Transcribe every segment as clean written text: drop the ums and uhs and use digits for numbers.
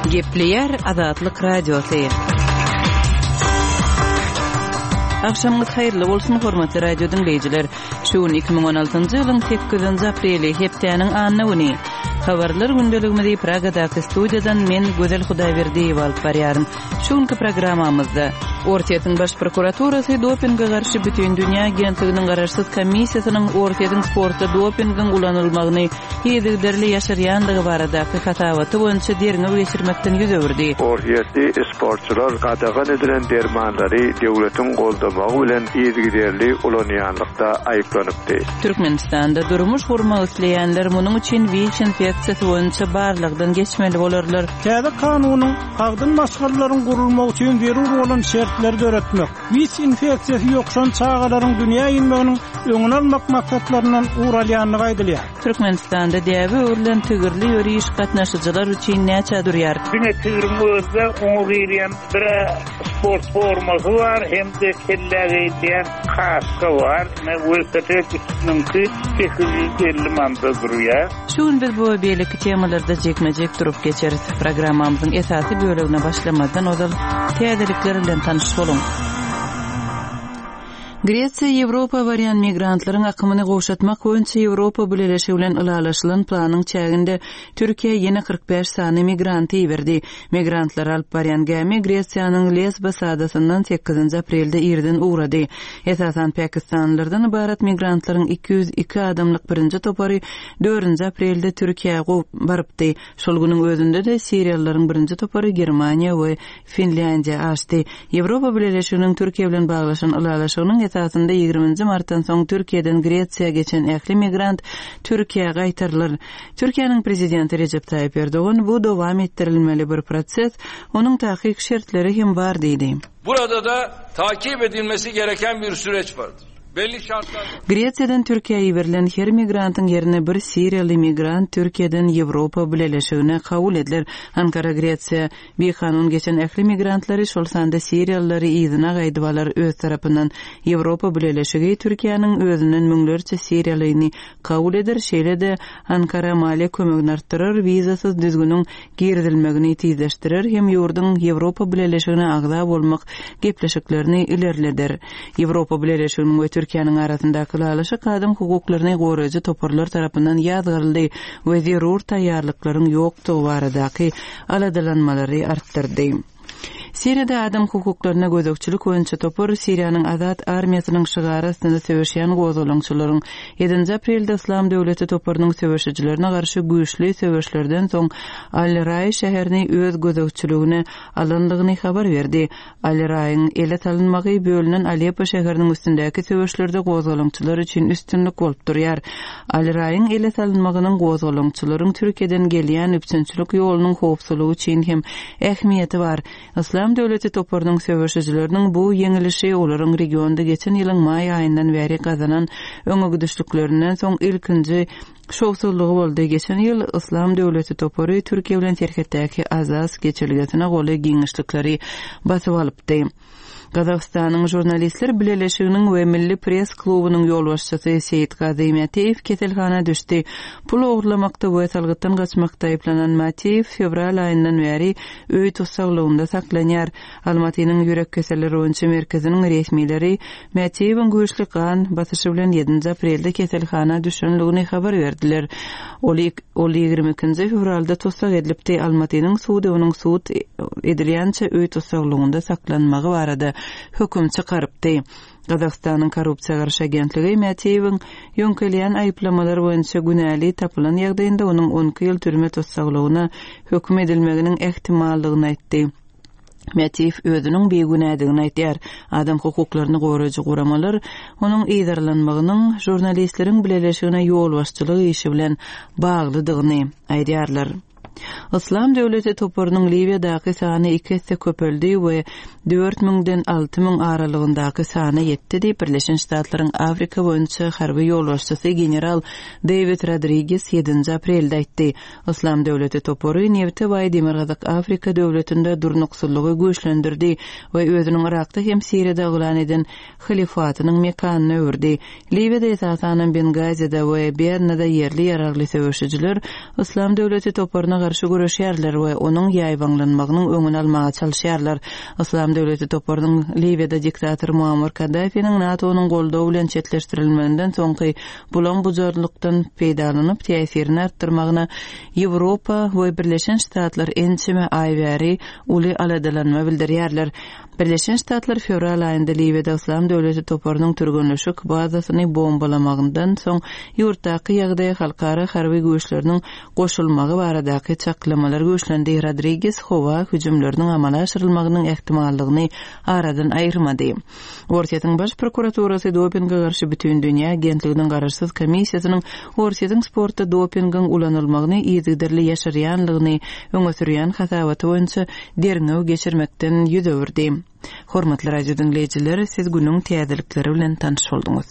Gepleyer Azatlyk Radiosu. Akşamınız hayırlı bolsun hormatly radio dinleyijiler. Şu 2016-njy ýylyň 8-nji apreli hepdeniň anyny. Habarlar gündeligimizi Pragadaky studiýadan men Gözel Hudaýberdiýew alyp barýarym. Şuňky programmamyzda Ortiýatyň baş prokuraturasy dopingga garşy bütün dünýä agentliginiň garaşsyz komissiýasynyň Ortiýatyň sportda dopingin ulanylmagyny ýedirderli ýaşarýanlygy baradaky hatawaty boýunça derňe geçirmekden ýüz öwürdi. Ortiýatly sportçylar gadagan edilen dermanlary döwletiň goldamagy bilen ýedirderli ulanýanlykda aýyplanypdy. Türkmenistanda durmuş gurmak isleýänler munyň üçin WIC infeksiýasy boýunça barlygdan geçmeli bolarlar. Täze kanunyň hagdyn maşgarlaryň gurulmagy üçin beril bolan şertler göretmek. WIC infeksiýasy ýokşan çağalaryň dünýä ýylmygynyň öňüne almak maksatlaryndan uralýanlygy aýdylýar. Türkmenistanda däbi öwrülen tügürli ýöriş gatnaşyjylar üçin näçe durýar? Güne tügürmözde oňa gyrýan bir sport formasy bar, hem de kelläge diýen kaska bar. Velosiped üstünki 850 manda durýar. Şuň biz bu beýleki temalarda jekmejek durup geçeriz. Programmamyzyň esasy bölegine başlamadan ozal täzelikler bilen tanyşyp bolun. Gretsiýa Ýewropa barýan migrantlaryň akymyny gowşatmak boýunça Ýewropa bileşigi bilen ylalaşylan planyň çäginde Türkiýe ýene 45 sany migranty berdi. Migrantlar alyp barýan gämi Gretsiýanyň Lesbos adasyndan 8-nji aprelde ýerden ugrady. Esasan Pakistanlylardan ibarat migrantlaryň 202 adamlyk birinji topary 4-nji aprelde Türkiýeге gowy barypdy. Şol güniň özünde de Siriýalylaryň birinji topary Germaniýa we Finlandiýa açdy. Ýewropa bileşiginiň Türkiýe bilen baglaşan ylalaşygynyň esasında 20 martdan soň Türkiýeden Gretsiýa geçen ähli migrant Türkiýeге gaýtarlar. Türkiýanyň prezidenti Recep Tayyip Erdoğan bu dowam etdirilmeli bir proses, onuň tahkik şertleri hem bar diýdi. Burada da takip edilmesi gereken bir süreç vardır. Belli şartlar. Gretsiýadan Türkiýeге berilen her migrantyň ýerine bir Siriýaly migrant Türkiýeden Ýewropa bileşigine kabul edilir. Ankara Gretsiýa bir kanun geçen ähli migrantlary şol sanda Siriýalylary ýygyna gaýdybalar öz tarapyndan Ýewropa bileşigi Türkiýanyň özünden müňlerçe Siriýalyny kabul eder. Şeýle-de Ankara maliýe kömegini artdyrar, wizasyz düzgünüň girdilmegini tezleşdirer hem ýurduň Ýewropa bileşigine agza bolmak gepleşiklerini ilerleder. Ýewropa bileşiginiň Türkiýanyň arasyndaky ýalaşyk adam hukuklaryny goraýjy toparlar tarapyndan ýazgyryldy we zerur taýýarlyklaryň ýokdugy baradaky aladalanmalary artdyrdy. Siriýada adam hukuklaryna gözekçilik boýunça topar Siriýanyň Azat armiýasynyň şygarasynda söwüşýän gozulaňçylaryň 7-nji aprelde İslam döwleti toparynyň söwüşçilerine garşy güýçli söwüşlerden soň Al-Ray şäherini öz gözekçiligine alandygyny habar berdi. Al-Ray'yň elet alynmagy bölünen Aleppo şäheriniň üstündäki söwüşlerde gozulaňçylar üçin üstünlik bolup durýar. Al-Ray'yň elet alynmagynyň gozulaňçylaryň Türkiýeden gelýän üpçünçilik ýolunyň howpsuzlygy üçin hem ähmiýeti bar. İslam döwleti toparynyň söwüşçileriniň bu ýeňilişi olaryň regionda geçen ýylyň maý aýyndan bäri gazanan öňe gidişliklerinden soň ilkinji şowsuzlygy boldy. Geçen ýyl İslam döwleti topary Türkiýe bilen terhetdäki azas geçirilgetine goly giňişlikleri basyp alypdy. Gazagstanyň jurnalistler bileşiginiň we Milli Press klubunyň ýolbaşçysy Seyit Gazy Matiýew keselhana düşdi. Pul ogurlamakda we salgytdan gaçmakda aýplanan Matiýew fevral aýyndan bäri öý tutsagligynda saklanýar. Almatynyň ýürek keselleri öňçe merkeziniň resmileri Matiýewiň güýçli kan basyşy bilen 7-nji aprelde keselhana düşenligini habar berdiler. Ol 22-nji fevralda tutsak edilipdi. Almatynyň suwdy onuň suwd edilýänçe öý tutsagligynda saklanmagy barada höküm çykarypdy. Gazagstanyň korrupsiýa garşy agentligi Matiýewiň ýöňkelýän aýyplamалар boýunça günäli tapylan ýagdaýynda onuň 10 ýyl türme tutsaglygyna höküm edilmeginiň ehtimallygyny aýtdy. Matiýew özüniň begünädigini aýtýar. Adam hukuklaryny goraýjy guramalar onuň ýydarlanmagynyň jurnalistleriň bileşigine ýolbaşçylyk işi bilen baglydygyny aýdýarlar. İslam döwleti toparynyň Libiýadaky sany 2 hesse köpeldi we 4000-den 6000 aralygyndaky sany ýetdi diýip Birleşen Ştatlaryň Afrika boýunça harby ýolbaşçysy general David Rodriguez 7-nji aprelde aýtdy. İslam döwleti topary Newte we Demirgazak Afrika döwletinde durnuksullygy güýçlendirdi we özüniň Irakda hem Siriýada gulan eden halifatynyň mekanyny öwürdi. Libiýada esasanan Bengazi'de we Berna'da yerli ýaragly söwüşçiler İslam döwleti toparyna garşy güreşýärler we onuň ýaýbanlanmagynyň öňüni almaga çalışýarlar. Islam döwleti toparynyň Libyada diktator Muammar Kaddafi'niň NATO'nyň goldawy bilen çetleşdirilmelinden soňky bulan buzarlykdan peýdalanyp täsirini artdyrmagyna Ýewropa we Birleşen Ştatlar ençime aýbäri uly aladalanma bildirýärler. Birleşen Ştatlar fevral aýynda Libyada Islam döwleti toparynyň türgünleşik bazasyny bombalamagydan soň ýurtdaky ýagdaýa halkara harby güýçleriniň goşulmagy baradaky çaklamalar güýçlendi. Rodriguez howa hüjümleriniň amala aşyrylmagynyň ähtimallygyny aradan aýyrmady. Orsiýetiň baş prokuraturasy dopingga garşy bütün dünýä agentliginiň garaşsyz komissiýasynyň Orsiýetiň sportda dopingiň ulanylmagyny ýygyderli ýaşarýanlygyny öňe sürýän hasabaty boýunça derňew geçirmekden ýüzewirdi. Hormatly radio dinleyijiler, siz günüň täzelikleri bilen tanış bolduňuz.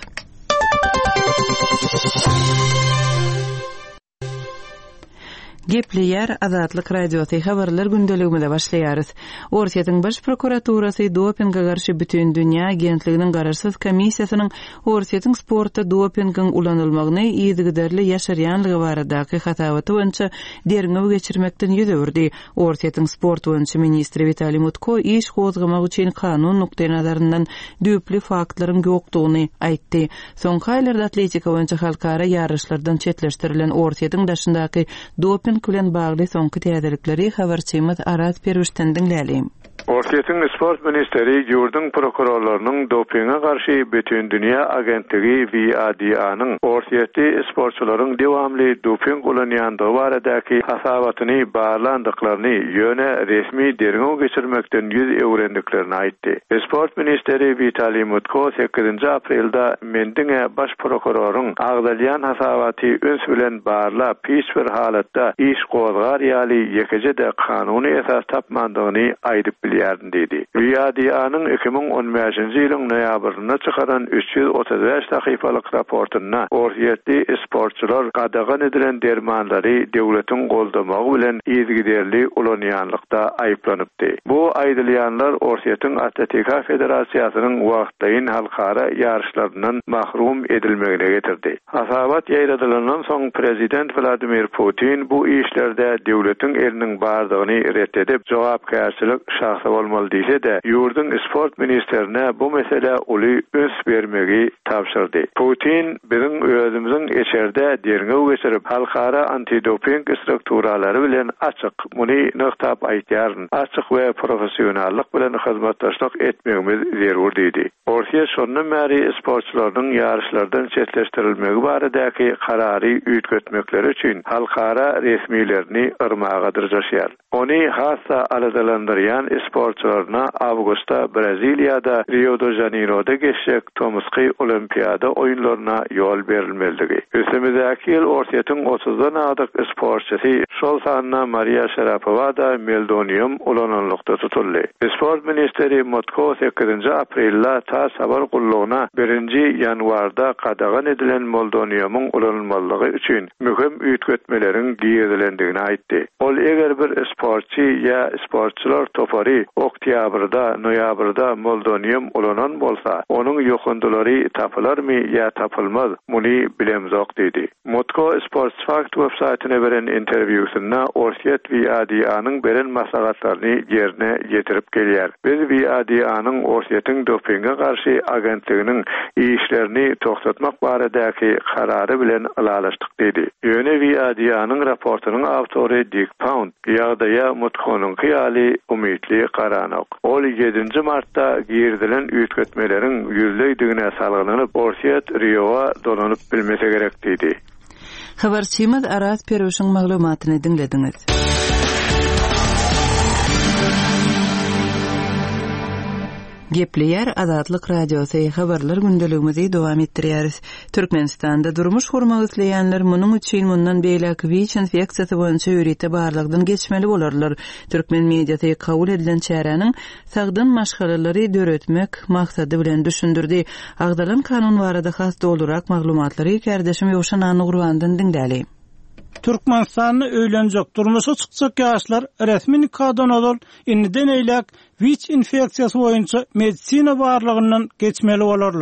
Gepleýär Azatlyk radiosy habarlar gündeliginde başlaýarys. Orsiýetiň baş prokuraturasy dopingga garşy bütün dünýä agentliginiň garaşsyz komissiýasynyň Orsiýetiň sportda dopingiň ulanylmagyny ýygyderli ýaşarýanlygy baradaky hasabaty boýunça derňew geçirmekden ýüzewirdi. Orsiýetiň sport boýunça ministri Vitaliy Mutko iş gozgamak üçin kanun nukdaý nazaryndan düýpli faktlaryň ýokdugyny aýtdy. Soňky aýlarda atletika boýunça halkara ýarışlardan çetleşdirilen Orsiýetiň daşyndaky doping bilen bagly soňky täzelikleri habarçymyz Arat Perüşden dinläli. Orsiýetiň sport ministeri ýurdun prokurorlarynyň dopinga garşy bütün dünýä agentligi WADA-nyň Orsiýetli sportçylaryň dewamly doping ulanýandygy baradaky hasabatyny barlandyklaryny ýöne resmi derňew geçirmekden ýüz öwrendiklerini aýtdy. Sport ministeri Vitaliy Mutko 8 aprelda Mendiňe baş prokuroryň agdalýan hasabaty öns bilen barla pis bir halatda iş gozgar ýaly ýekejede kanuny esas tapmandygyny aýdyp bilýärdi dedi. WADA-nyň 2015-nji ýylyň noýabrynda çykaran 335 sahyfalyk raportyna Orsiýetli sportçylar gadagan edilen dermanlary döwletiň goldamagy bilen ýygyderli ulanýanlykda aýyplanıpdy. Bu aýdylýanlar Orsiýetiň Atletika Federasiýasynyň wagtdaýyn halkara ýarışlaryndan mahrum edilmegine getirdi. Hasabat ýaýradylandan soň prezident Vladimir Putin bu işlerde döwletiň eliniň bardygyny reddedip jogapkärçilik şahsy bolmaly diýse-de, ýurdun sport ministerine bu mesele uly öns bermegi tapşyrdy. Putin biziň özümiziň içerde derňew geçirip halkara antidoping strukturalary bilen açyk muny nöktap aýtýaryn, açyk we professionallyk bilen hyzmatdaşlyk etmegimiz zerur diýdi. Orsiýet şondan bäri sportçylaryň ýarışlardan çetleşdirilmegi baradaky karary üýtgetmekleri üçin halkara resmilerini ırmaga dyrjaşýar. Ony hassa aladalandyrýan sportçylaryna awgustda Braziliýada Rio de Janeiro'da geçecek Tomsky Olimpiada oýunlaryna ýol berilmeligi. Ösümüzdäki ýyl Orsiýetiň 30-dan adyk sportçysy şol sanyna Maria Sharapova da meldonium ulananlykda tutuldy. Sport ministeri Mutko 8 aprelda ta sabar gullugyna 1-nji ýanwarda qadagan edilen meldoniumyň ulanylmalygy üçin mühim üýtgetmeleriň giýerlendigini aýtdy. Ol eger bir sportçy ýa sportçylar topary oktýabrda, noýabrda meldonium ulanan bolsa, onuň ýokundulary tapylarmy ýa tapylmaz, muny bilemzok dedi. Mutko Sports Fact websaytyna beren interwýusynda Orsiýet WADA-nyň beren maslahatlaryny ýerine ýetirip gelýär. Biz WADA-nyň Orsiýetiň dopinga garşy agentliginiň işlerini toksatmak baradaky karary bilen alalaşdyk dedi. Ýöne WADA-nyň raportynyň awtory Dick Pound ýagdaýa Mutko'nyň hyýaly umytly garanok. Ol 7 martda girdilen üýtgetmeleriň ýüzlüýdigine salgylanyp Orsiýet Rio'ga dolanyp bilmese gerek dedi. Habarçymyz Arat Perüşiň maglumatyny dinlediňiz. Gepleýär Azatlyk radiosy habarlar gündeligimizi dowam etdirýäris. Türkmenistanda durmuş gurmak isleýänler munyň üçin mundan beýleki WIC infeksiýasy boýunça ýürite barlygdan geçmeli bolarlar. Türkmen mediasy kabul edilen çäranyň sagdyn maşgalalary döretmek maksady bilen düşündirdi. Agdalan kanun barada has dolurak maglumatlary kardeşim Ýowşan Anugurwandan dinläli. Türkmenistan'ı öýlenjek durmuşa çykjak ýaşlar resmi nikahdan ol indiden eýlek WIC infeksiýasy boýunça medisina barlygyndan geçmeli bolarlar.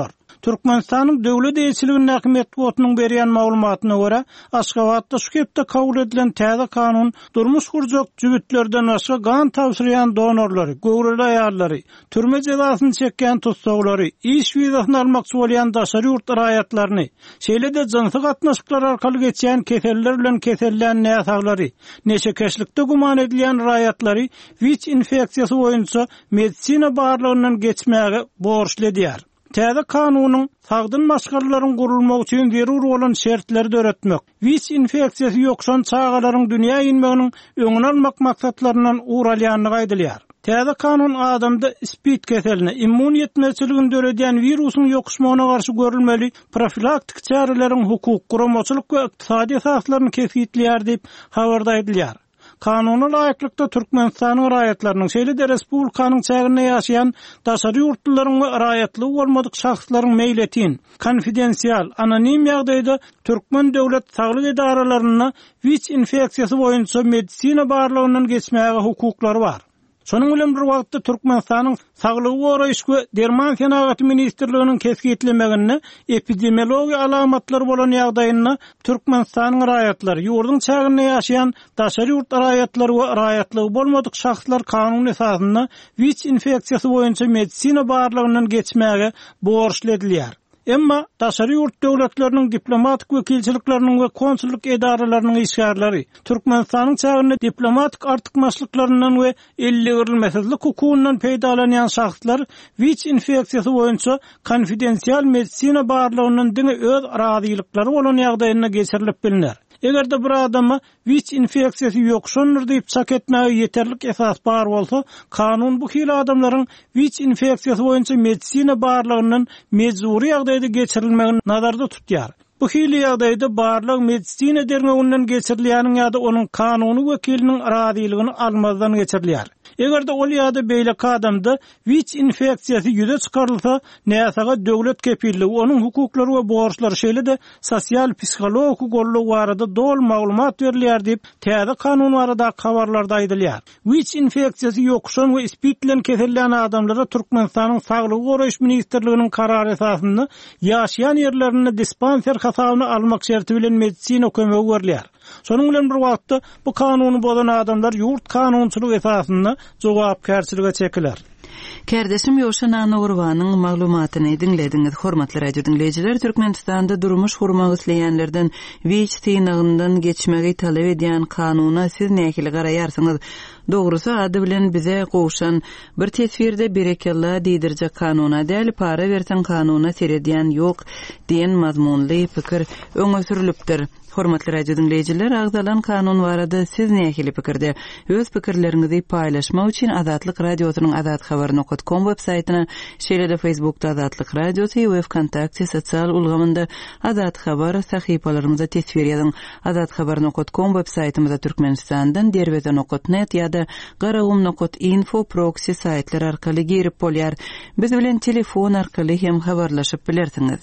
Türkmenistanyň döwlet eýçiliginiň häkimet botunyň berýän maglumatyna görä, Aşgabatda şu hepde kabul edilen täze kanun durmuş gurjak jübitlerden başga gan tapşyrýan donorlary, göwreli aýallary, türme jazasyny çekýän tutsaglary, iş wizasyny almakçy bolýan daşary ýurt raýatlaryny, şeýle-de jinsy gatnaşyklar arkaly geçýän keseller bilen kesellän näsaglary, neşekeşlikde guman edilýän raýatlary WIC infeksiyasy boýunça medisina barlygyndan geçmäge borçly edýär. Täze kanunyň sagdyn maşgarlaryň gurulmagy üçin zerur bolan şertleri öğretmek, WIC infeksiyasy ýokşan çağalaryň dünýä inmeginiň öňüni almak maksatlarynyň uğralýanyny gaýdylýar. Täze kanun adamda spid keseline, immun yetmezçiligini döredýän virusyň ýokuşmagyna garşy görülmeli profilaktik çareleriň hukuk, guramaçylyk we ykdysady esaslaryny kesgitlýär diýip habarda edilýär. Kanuny laýyklykda Türkmenistanyň raýatlarynyň şeýle-de respublikanyň çägine ýaşaýan daşary ýurtlaryň we raýatlygy bolmadyk şahslaryň meýletin, konfidensial, anonim ýagdaýda Türkmen döwlet saglyk edaralaryna WIC infeksiyasy boýunça medisina barlygyndan geçmäge hukuklary bar. Şonuň bilen bir wagtda Türkmenistanyň Saglygy goraýyş we Derman Senagaty ministrliginiň kesgitlemegine epidemiologiýa alamatlary bolan ýagdaýyna Türkmenistanyň raýatlary, ýurdun çägine ýaşaýan daşary ýurt raýatlary we raýatlygy bolmadyk şahslar kanun esasyna WIC infeksiyasy boýunça medisina barlygyndan geçmäge borçly edilýär. Emma daşary ýurt döwletleriniň diplomatik wekilçilikleriniň we konsulluk edaralarynyň işgärleri Türkmenistanyň çägine diplomatik artykmaçlyklaryndan we elli girilmezlik hukukundan peýdalanýan şahslar WIC infeksiyasy boýunça konfidensial medisina barlygyndan diňe öz razylyklary bolan ýagdaýyna geçirilip bilinär. Egerde bir adama WIC infeksiyasy ýokşandyr diýip çak etmäge ýeterlik esas bar bolsa, kanun bu hili adamlaryň WIC infeksiyasy boýunça medisina barlygyndan mejburi ýagdaýda geçirilmegini nazarda tutýar. Bu hili ýagdaýda barlyg medisina derneginden geçirilýäniň ýa-da onuň kanuny wekiliniň razylygyny almazdan geçirilýär. Egerde ol ýa-da beýleki adamda WIC infeksiyasy ýüze çykarylsa, näsaga döwlet kepilligi, onuň hukuklary we borçlary şeýle-de sosial psikologik golluk barada dol maglumat berilýär diýip täze kanun barada habarlarda aýdylýar. WIC infeksiyasy ýokşan we spid bilen kesellän adamlara Türkmenistanyň Saglygy goraýyş ministrliginiň karary esasynda ýaşaýan ýerlerine dispanser hasabyna almak şerti bilen medisina kömegi berilýär. Şonuň bilen bir wagtda bu kanuny bozan adamlar ýurt kanunçylyk esasynda jogapkärçilige çekiler. Kerdeşim Ýoşan Anagurwanyň maglumatyny dinlediňiz. Hormatly radio dinleýijiler, Türkmenistanda durmuş gurmak isleýänlerden WIC synagyndan geçmegi talep edýän kanuna siz nähili garaýarsyňyz? Dogrusu ady bilen bize goşan bir tesvirde berekella diýdirjek kanuna däl para bersen kanuna seredýän ýok diýen mazmunly pikir öňe sürilipdir. Hormatly radio dinleýijiler, agzalan kanun barada siz nähili pikirde? Öz pikirleriňizi paýlaşmak üçin Azatlyk radiosynyň azathabar.com websaýtyna, şeýle-de Facebookda Azatlyk radiosu we WeContakty sosial ulgamynda Azat Habar sahypalarymyza tesvir ýazyň. Azathabar.com websaýtymyza Türkmenistandan derwezan.net ýa-da garagum.info proxy saýtlar arkaly girip bolýar. Biz bilen telefon arkaly hem habarlaşyp bilersiňiz.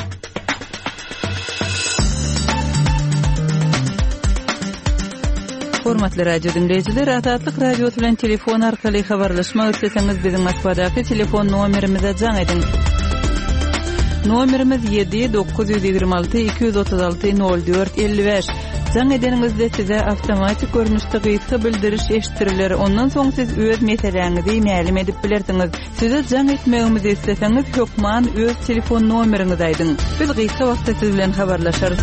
Hormatly radio dinleýijiler, Azatlyk radiosu bilen telefon arkaly habarlaşmak isleseňiz biziň Moskvadaky telefon nomerimize jaň edin. Nomerimiz 7-926-236-04-55. Jaň edeniňizde size awtomatik görnüşde gysga bildiriş eşitiriler. Ondan soň siz öz meseleňizi mälim edip bilersiňiz. Size jaň etmegimizi isleseňiz, hökman öz telefon nomeriňizi aýdyň. Biz gysga wagtda siz bilen habarlaşarys.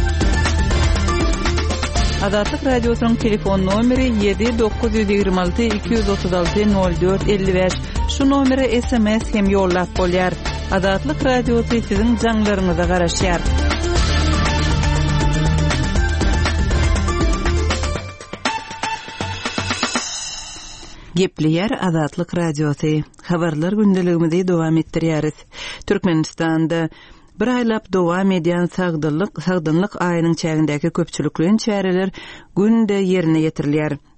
Azatlyk radiosynyň telefon nomeri 7-926-236-04-55. Şu nomere SMS hem ýollap bolýar. Azatlyk radiosy siziň jaňlaryňyza garaşýar. Gepleýär Azatlyk radiosy. Habarlar gündeligimizi dowam etdirýäris. Türkmenistanda bir aylap dowam edýän sagdynlyk aýynyň çägindäki köpçülikliň çäreler günde ýerine ýetirilýär.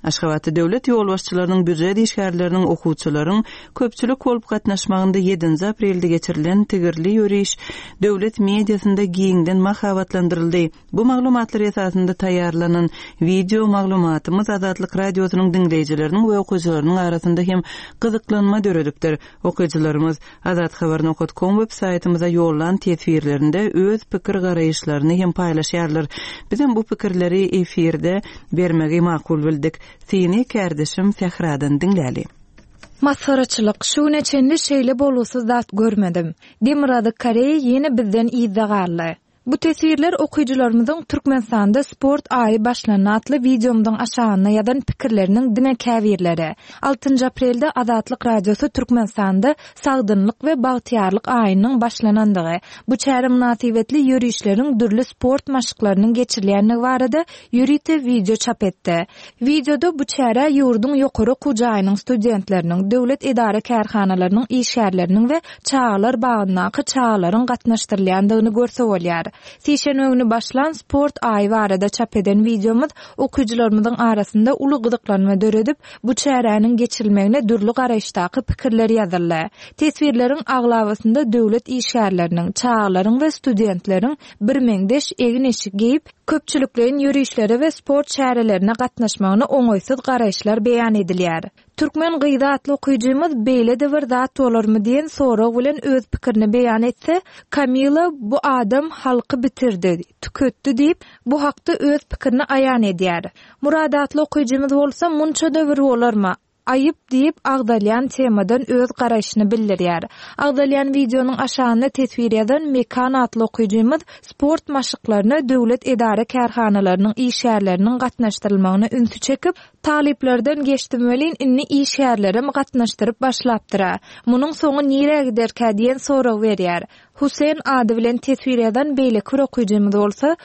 Aşgabatda döwlet ýol başçylarynyň büdjet işgärleriniň okuwçylaryň köpçülik bolup gatnaşmagynda 7 aprelde geçirilen tigirli ýöriş döwlet mediasynda giňden mahabatlandyryldy. Bu maglumatlar esasında taýýarlanan video maglumatymyz Azatlyk radiosynyň dinleýijileriniň we okuwçylarynyň arasynda hem gyzyklanma döredikdir. Okuwçylarymyz azathabar.com web saytymyza ýollan tesvirlerinde öz pikir garaýyşlaryny hem paýlaşýarlar. Bizim bu pikirleri efirde bermegi makul bildik. Seni kardeşim Fehradan dinläli. Masaraçylyk şu neçenli şeýle bolusuz zat görmedim. Demirady Koreýa ýene bizden iýdagarly. Bu tesirler okuyucularımızın Türkmenistan'da sport ayı başlanan atlı videomdan aşağına yadan pikirlerinin dine käwirleri. 6 aprelde Azatlyk Radiosu Türkmenistan'da sagdynlyk ve bagtyarlyk ayının başlanandygy, bu çäre münasibetli ýörüşlerin dürli sport maşyklarynyň geçirilýänligi barada ýörite video çap etdi. Videoda bu çäre ýurdun ýokary okujaýynyň studentleriniň, döwlet edara kärhanalarynyň işgärleriniň we çağlar bagyndaky çağlaryň gatnaşdyrylýandygyny görsek bolýar. Sişenöňü başlan sport ayı barada çap eden videomuz okuyucularymyzyň arasynda uly gyzyklanma döredip bu çäräniň geçirilmegine dürli garaýşdaky pikirler ýazyldy. Tesvirleriň aglawasynda döwlet işgärleriniň, çağlaryň we studentleriň bir meňdeş egin eşik giyip köpçüliklerin ýörüşleri we sport çärelerine gatnaşmagyny oňoýsuz garaýşlar beýan edilýär. Türkmen gyýda atly okuyjymyz beýle de bir zat bolarmy diýen sorag bilen öz pikirini beýan etse, Kamila bu adam halky bitirdi, tüketdi diýip bu hakda öz pikirini aýan edýär. Muradatly okuyjymyz bolsa munça da bir bolarmy? Ayıp diýip agdalyan temadan öz garaýşyny bildirýär. Agdalyan videonyň aşağına tesvir eden Mekan atly okuyjymyz sport maşyklaryny döwlet edara kärhanalarynyň işgärleriniň gatnaşdyrylmagyna ünsü çekip, taliplerden geçdirmeliň inni işgärlerim gatnaşdyryp başlapdyra. Munyň soňy nirä giderkä diýen sorag berýär. Husein ady bilen tesvir eden beýle okuyjymyz bolsa,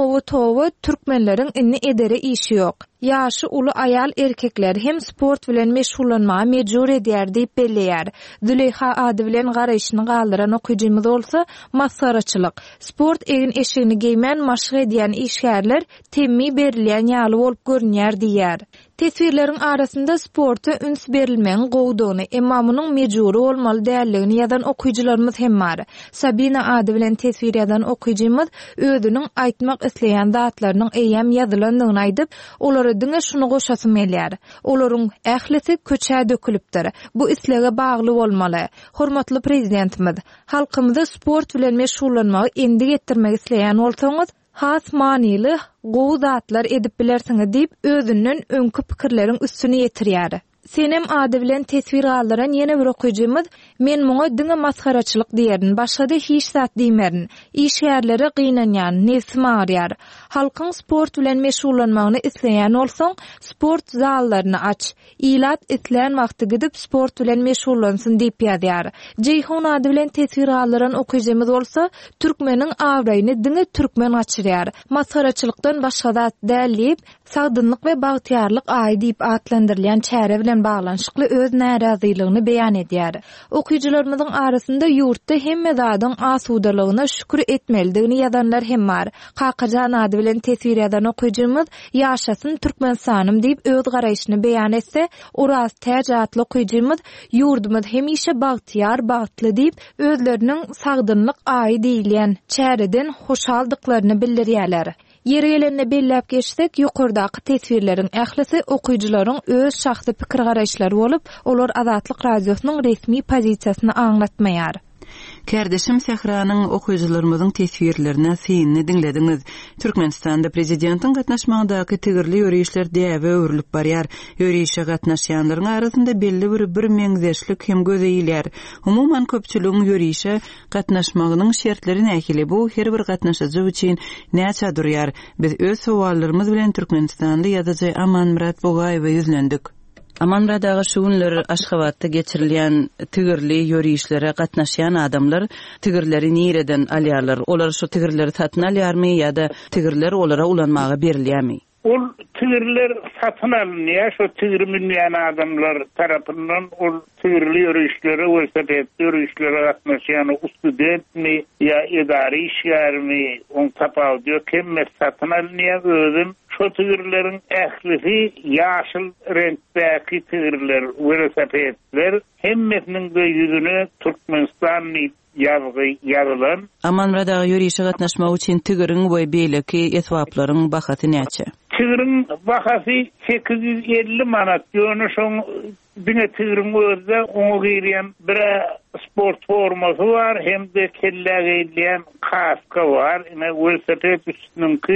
towy türkmenleriň inni edere işi ýok. Ýaşy uly aýal erkekler hem sport bilen meşgullanmagy mejbur edýär diýip belleýär. Züleyha ady bilen garaýşyny galdyran okuyjymyz bolsa, masaraçylyk, sport egin eşigini giýmän maşyk edýän işgärler temmi berilýän ýaly bolup görünýär diýär. Tesvirleriň arasynda sporta üns berilmeň gowdugyny, emma munyň mejburi bolmaly däldigini ýazan okuyjylarymyz hem bar. Sabina ady bilen tesvir eden okuyjymyz özüniň aýtmak isleýän zatlarynyň eýem ýazylandygyny aýdyp, olary diňe şunu goşasym gelýär. Olaryň ählisi köçä dökülipdir. Bu islege bagly bolmaly. Hormatly prezidentimiz, halkymyza sport bilen meşgullanmagy endi getirmek isleýän bolsaňyz, has manily gowy zatlar edip bilersiňiz diýip özünden öňkü pikirleriň üstüne ýetirýär. Senem ady bilen tesvir aldyran ýene bir okuyjymyz, men muňa diňe maskaraçylyk diýerin, başga da hiç zat diýmerin. İşgärleri gynanýan, nefsim ağrýar. Halkyň sport bilen meşgullanmagyny isleýän bolsaň, sport zallaryny aç. İlat etlen wagty gidip sport bilen meşgullansyn diýip ýazýar. Ceyhun ady bilen tesvir aldyran okuyjymyz bolsa, türkmeniň awraýyny diňe türkmen açyrýar. Maskaraçylykdan başga zat däl diýip, sagdynlyk we bagtyarlyk aý diýip atlandyrylýan çäre bilen baglanşykly öz närazylygyny beýan edýär. Okuyjylarymyzyň arasynda ýurtda hemme zadyň asudalygyna şükür etmelidigini ýazanlar hem bar. Kakyrjan ady bilen tesvir eden okuyjymyz ýaşasyn Türkmenistanym diýip öz garaýşyny beýan etse, Uraz Täj atly okuyjymyz ýurdumyz hemişe bagtyar, bagtly diýip özleriniň sagdynlyk aý diýilýän çäreden hoşaldyklaryny bildirýärler. Yer gelenine belläp geçsek, ýokardaky tesvirleriň ählisi okuyjylaryň öz şahsy pikir garaýşlary bolup, olar Azatlyk Radiosynyň resmi pozisiýasyny aňlatmaýar. Kardeşim Sehranyň okuyjylarymyzyň tesvirlerine seni dinlediňiz. Türkmenistanda prezidentiň gatnaşmagyndaky tigirli ýörüşler däwe öwrülip barýar. Ýörüşe gatnaşýanlaryň arasynda belli bir meňzeşlik hem gözeýilýär. Umuman köpçüligiň ýörüşe gatnaşmagynyň şertleri nähili bu her bir gatnaşyjy üçin näçe durýar? Biz öz sowallarymyz bilen Türkmenistanda ýazyjy Amanmurat Bogaýewa ýüzlendik. Amanmurat ağa şu günler Aşgabatda geçirilýän tigirli ýörüşlere gatnaşýan adamlar tigirleri nireden alýarlar? Olar şu tigirleri satyn alýarmy ýa-da tigirler olara ulanmagy berilýärmi? ol tigirler satın alınýar, şo tigir minýän adamlar tarapyndan ol tigirli ýörüşlere, velosiped ýörüşlere gatnaşýan studentmi ýa idari işgärmi on tapawdy kemme satın alynýar özüm şo tigirleriň ählisi ýaşyl renkdäki tigirler, velosipedler hemmesiniň de ýüzüne Türkmenistany yazılan. Amanradagy ýörüşe gatnaşmak üçin tigiriň we beýleki etwaplaryň bahasy näçe? Tigiriň bahasy 850 manat. Ýöne şoň diňe tigiriň özde oňa girýän bir sport formasy bar, hem de kelläge edilýän kaska bar. Ine velosiped üstünki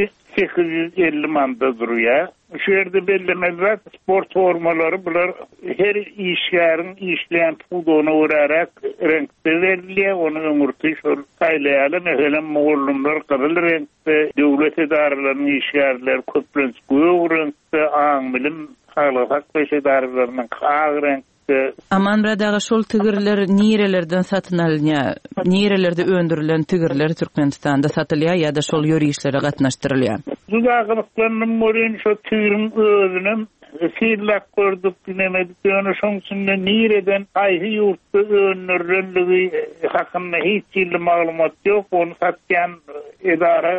850 manada durýar. Şu yerde bellemezler sport formaları bular her işgärin işleyen pulduğuna uğrayarak renkte verilýär, onu ömürtü şol saylayalı. Mesela Moğollumlar kızıl renkte, devlet idaralarynyň işgärler köplenç göğ renkte, aň bilim halak peşedarlarynyň kağ renkte. Amanradagy şol tigirler nirelerden satyn alınýar? Nirelerde öndürilen tigirler Türkmenistanda satylýar ýa-da şol ýörüşlere gatnaşdyrylýar? Dudaglyklarynyň morin şo tigiriň özünem fiillak gördük dinemedik. Ýöne şoň üçin nireden aýhy ýurtda öňürlenligi hakynda hiç ýyly maglumat ýok. Onu satýan edara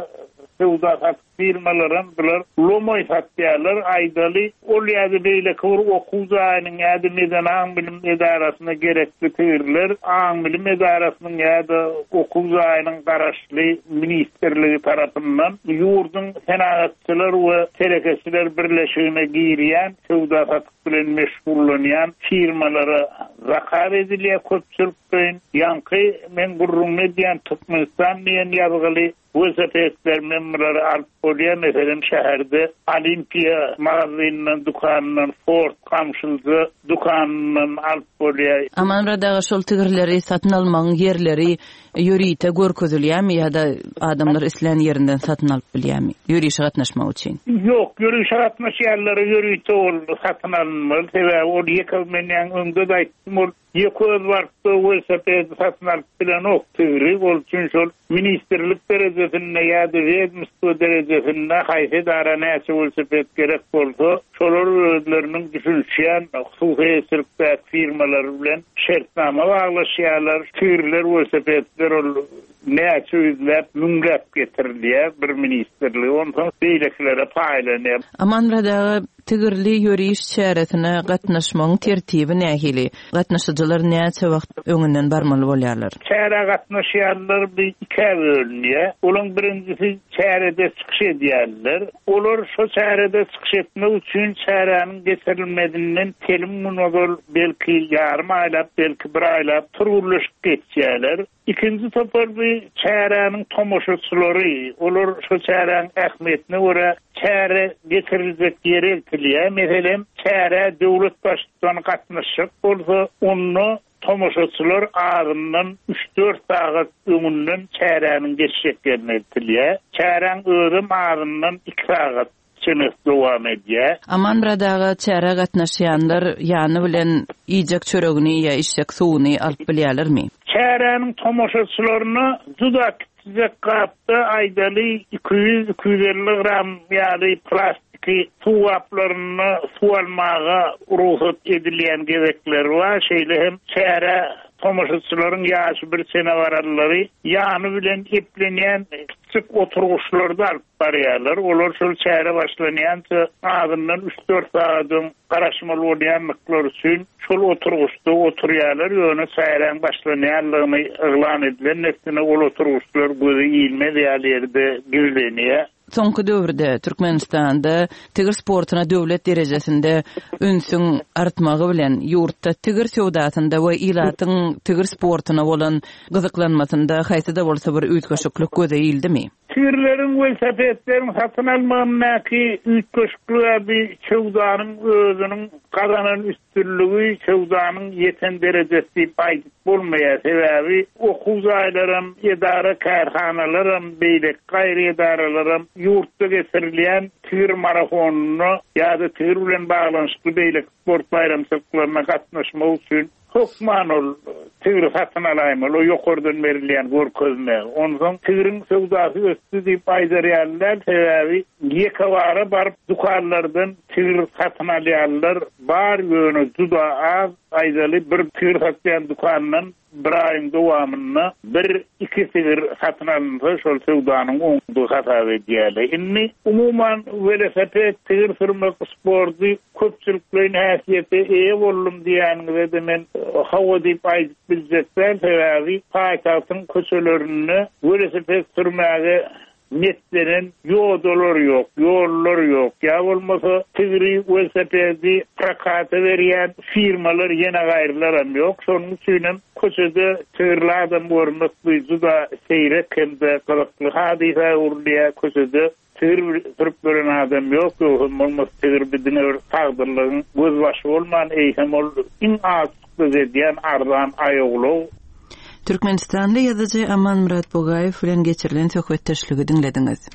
sowda firmalarym bular lomoy satýarlar, aýdaly ol ýa-da beýle kowur okuw zaýynyň ýa-da medan aň bilim edarasyna gerekli tigirler, aň bilim edarasynyň ýa-da okuw zaýynyň garaşly ministerligi tarapyndan ýurdun senagatçylar we terekesiler birleşigine girýän, sowda satyk bilen meşgullanýan firmalara zakar edilýär köpçülikden. Ýanky men gurrun edýän Türkmenistan diýen ýazgyly velosipedler memurları alıp bolýar. Mesela şäherde Olimpiya magazynynyň dukanynyň Ford kamşylygy dukanynyň alyp bolýar. Amanradagy şol tigirleri satyn almagyň yerleri ýörüýte görkezilýärmi ýa-da adamlar islen ýerinden satyn alyp bilýärmi? Ýörüşe gatnaşmak üçin. Ýok, ýörüşe gatnaşýarlar ýörüýte ol satyn alınmaly. Sebäbi ol ýekel menen öňde de aýtdym, ol ýekel wagtda velosiped satyn alyp bilen ok tigiri, ol üçin şol ministerlik derejesinde ýa-da wedmistwo derejesinde haýsy dara näçe velosiped gerek bolsa, şolar özleriniň düşünýän hukuky firmalar bilen şertnama baglaşýarlar. Tigirler velosipedler ol näçe ýüzläp müňläp getirilýär bir ministerlik, ondan beýleklere paýlanýar. Amanradagy tigirli ýörüş şäheretine gatnaşmagyň tertibi nähili? Gatnaşyjylar näçe wagt öňünden barmaly bolýarlar? Şähere gatnaşýarlar bir iki bölünýär. Olaň birincisi şäherede çykyş edýärler. Olar şo şäherede çykyş etmek üçin şähereniň geçirilmedinden telim monopol belki ýarym aýlap, belki bir aýlap turuluşyp geçýärler. İkinci topar bir şähereniň tomoşaçylary, olar şo şähereň ähmiýetine görä şähere getiriljek ýere eltilýär. Meselem şähere döwlet başçysyny gatnaşyp bolsa, onu tomoşaçylar ağzından 3-4 saat öňünden şähereniň geçişeklerini eltilýär. Şähereň özüm ağzından 2 saat dowam edýär. Amanradagy şähere gatnaşýanlar ýany bilen iýjek çöregini ýa işek suwuny alyp bilýärlermi? Şähereniň tomoşaçylaryna juda kiçik gapda aýdaly 200-250 gram ýa-da plastiki suwaplaryny suwalmaga ruhsat edilýän gezekler bar. Şeýle hem şähere tomoşaçylaryň ýaşy bir sene bararlary ýany bilen eplenýän kiçik oturguşlarda alyp barýarlar. Olar şol şähere başlanýança ağzyndan 3-4 saatyň garaşmaly bolýanlyklar üçin şol oturguşda oturýarlar. Ýöne şähereň başlanýanlygyny eglan edilen näsene ol oturguşlar gözi iýilmez ýerlerde güýlenýär. Soňky döwürde Türkmenistanda tigir sportyna döwlet derejesinde ünsüň artmagy bilen ýurtda tigir sowdasyna we ilatyň tigir sportyna bolan gyzyklanmasynda haýsy da bolsa bir üýtgeşiklik göze iýildimi? Tigirleriň velosipedleriň satyn almagynaky üýtgeşiklik bir sowdanyň özüniň gazanan üstünlügi, sowdanyň ýeten derejesi paýdyk bolmaýar. Sebäbi okuw zaýlarym, edara kärhanalarym, beýlek gaýry edaralarym ýurtda geçirilýän tigir marafonuny ýa-da tigir bilen baglanyşly beýlek sport bayramçylyklaryna gatnaşmak üçin hukman ol tigir satyn alaýmyl, o ýokardan berilýän görkezme. Ondan tigiriň sowdasy ösdi diýip aýdarýarlar. Sebäbi Yekawara barıp dukanlardan tigir satın alýarlar. Bar ýöne juda az aýdaly bir tigir satýan dukandan bir aýyň dowamyna bir iki tigir satın alınsa şol sowdanyň oňdy hasap edýärler. Inni umuman velosiped tigir sürmek sporty köpçüliklerin häsiýeti eýe boldum diýäňizde men hawa diýip aýdyp biljekler sebäbi paýtagyň köçelerini velosiped sürmäge netlenen yollar yok. Ya olmasa tigri velosipedi prakata berýän firmalar ýene gaýrylar yok. Şonuň üçin köçede tigirli adam görmek juda seýrek hemde gyzykly hadisa urlýa köçede tigir turup gören adam yok. Olmasa tigir bidiň tagdyrlygyň göz başy bolman eýhem ol iň az gözediýän ardan aýoglu. Türkmenistan'da yazıcı Aman Murat Bogayev bilen geçirilen söhbetdeşligi dinlediňiz.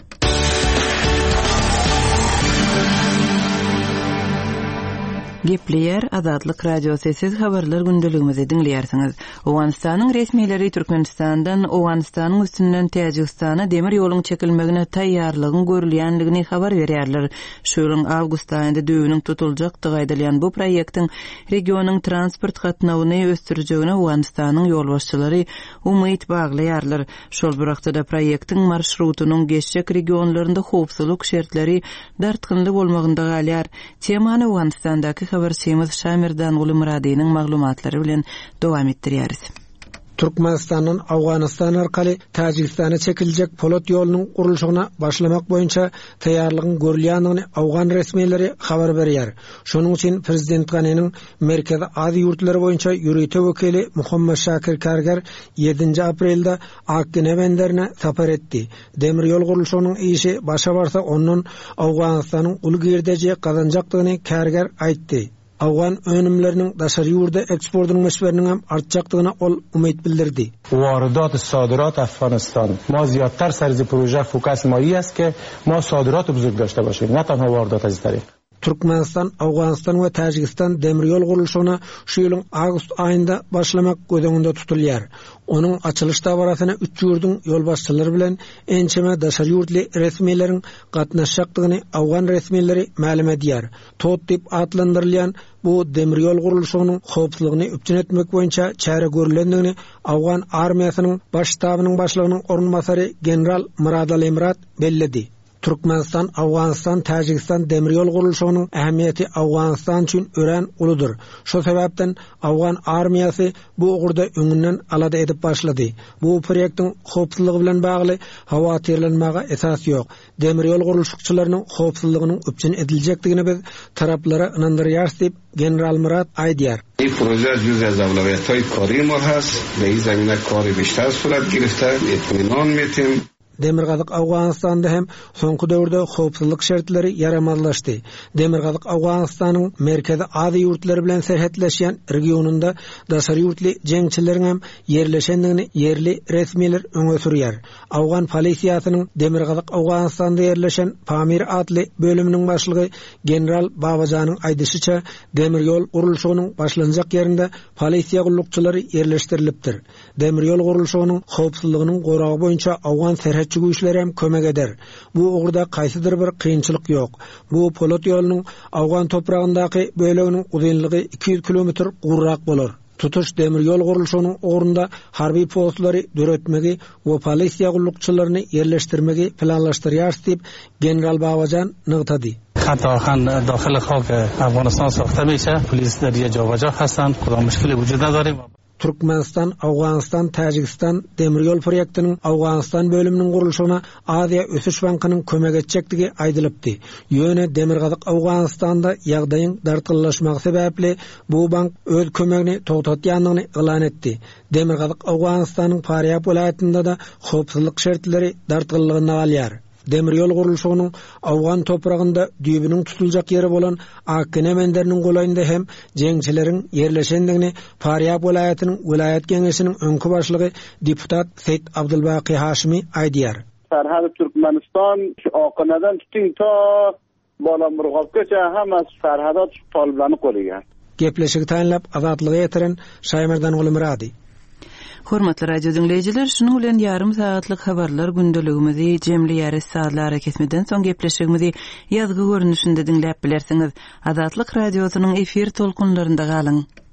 Gepleyer Azadlyk radiosu siz habarlar gündeligimizi dinleýärsiňiz. Owganistanyň resmileri Türkmenistandan Owganistanyň üstünden Täjikistana demir ýoluň çekilmegine taýýarlygyň görülýändigini habar berýärler. Şu ýylyň awgust aýynda döwüniň tutuljakdygy aýdylýan bu proýektiň regionyň transport gatnawyny östürjegine Owganistanyň ýolbaşçylary umyt baglaýarlar. Şol wagtda proýektiň marşrutunyň geçjek regionlarynda howpsuzlyk şertleri dartgynly bolmagynda galýar. Temany Owganistandaky habarçymyz Şamirdan Ulumradynyň maglumatlary bilen dowam etdirýäris. Türkmenistan'ın Awganistan arkaly Täjikistana çekiljek polat ýolunyň gurulşygyna başlamak boýunça taýýarlygyň görülýändigini Awgan resmileri habar berýär. Şonuň üçin Prezident Ganynyň Merkezi Ady ýurtlary boýunça ýürüýte wekili Muhammad Şakir Kargar 7 aprelde Akkene benderine sapar etdi. Demir ýol gurulşygynyň işi başa barsa ondan Awganistanyň uly girdejek gazanjakdygyny Kargar aýtdy. Awgan önümlerinin daşary ýurda eksportynyň meşberiniň hem artjakdygyna ol umyt bildirdi. واردات صادرات افغانستان ما زیادتر سر از پروژه فوکس مایی است که ما صادرات بزرگ داشته باشیم نه تنها واردات از طریق Türkmenistan, Awganistan we Täjikistan demir ýol gurulşygyna şu ýylyň awgust aýynda başlamak gödeginde tutulýar. Onuň açylış tabarasyna 3 ýurdun ýolbaşçylary bilen ençeme daşary ýurtly resmiýetleriň gatnaşjakdygyny Awgan resmiýetleri ma'lum edýär. Tot diýip atlandyrylýan bu demir ýol gurulşygynyň howpsuzlygyny üpçün etmek boýunça çäre görülendigini Awgan armiýasynyň baş ştabynyň başlygynyň ornmasary general Murad Alimrat belledi. Türkmenistan, Awganistan, Täjikistan demir ýol gurulşygynyň ähmiýeti Awganistan üçin ören uludur. Şo sebäpden Awgan armiýasy bu ugurda öňünden alada edip başlady. Bu proýektiň howpsuzlygy bilen bagly hawatyrlanmaga esas ýok. Demir ýol gurulşykçylarynyň howpsuzlygynyň üpçün ediljekdigini biz taraplara inandyrýarys diýip General Murat aýdýar. این پروژه جزء از اولویت‌های کاری ما هست. به این زمینه کاری بیشتر صورت گرفته. اطمینان می‌دیم. Demirgazyk Awganistanda hem soňky döwürde howpsuzlyk şertleri yaramazlaşdy. Demirgazyk Awganistanyň merkezi ady ýurtlary bilen serhetleşýän regionunda daşary ýurtly jeňçileriň hem yerleşendigini yerli resmiýetler öňe sürýär. Awgan polisiýasynyň Demirgazyk Awganistanda yerleşen Pamir adly bölüminiň başlygy general Babajanyň aýdyşyça demir ýol gurulşygynyň başlanjak ýerinde polisiýa gullukçylary yerleşdirilipdir. Demir ýol gurulşygynyň howpsuzlygynyň goragy boýunça Awgan güýçleri hem kömek eder. Bu ugurda gaýsydyr bir kynçylyk ýok. Bu polat ýolunyň Awgan topragyndaky bölегiniň uzunlygy 200 kilometr gurrak bolar. Tutuş demir ýol gurulşygynyň orunda harby postlary döretmegi we polisiýa gullukçylaryny yerleşdirmegi planlaşdyrýar diýip general Babajan nygtady. حتی داخل خاک افغانستان ساخته میشه پلیس در یه جا هستند کدام مشکلی وجود نداریم. Türkmenistan, Awganistan, Täjikistan demir ýol proýektiniň Awganistan bölüminiň gurulşygyna Aziýa Ösüş bankynyň kömek etjekdigi aýdylypdy. Ýöne Demirgazyk Awganistanda ýagdaýyň dartgynlaşmagy sebäpli bu bank öz kömegini togtatýandygyny elan etdi. Demirgazyk Awganistanyň Faryab welaýatynda da howpsuzlyk şertleri dartgynlygyny alýar. Demir ýol gurulşygynyň Awgan topragynda düýbüniň tutuljak ýeri bolan Akkene benderiniň golaýynda hem jeňçileriň yerleşendigini Faryab welaýatynyň welaýat geňeşiniň öňkü başlygy deputat Seyit Abdulbaqy Haşimi aýdýar. Sarhad Türkmenistan Akkenedan tuting ta Balamurgapgacha hammasi sarhadat taliblany goýýar. Gepleşigi taýinlap azatlygy ýetiren Şaýmerdan Ulumrady. Hormatly radio dinleyijiler, şunuň bilen yarım saatlyk habarlar gündeligimizi jemli ýary saatlar hareketmeden soň gepleşigimizi ýazgy görnüşinde dinläp bilersiňiz. Azatlyk radiosynyň efir tolkunlarynda galyň.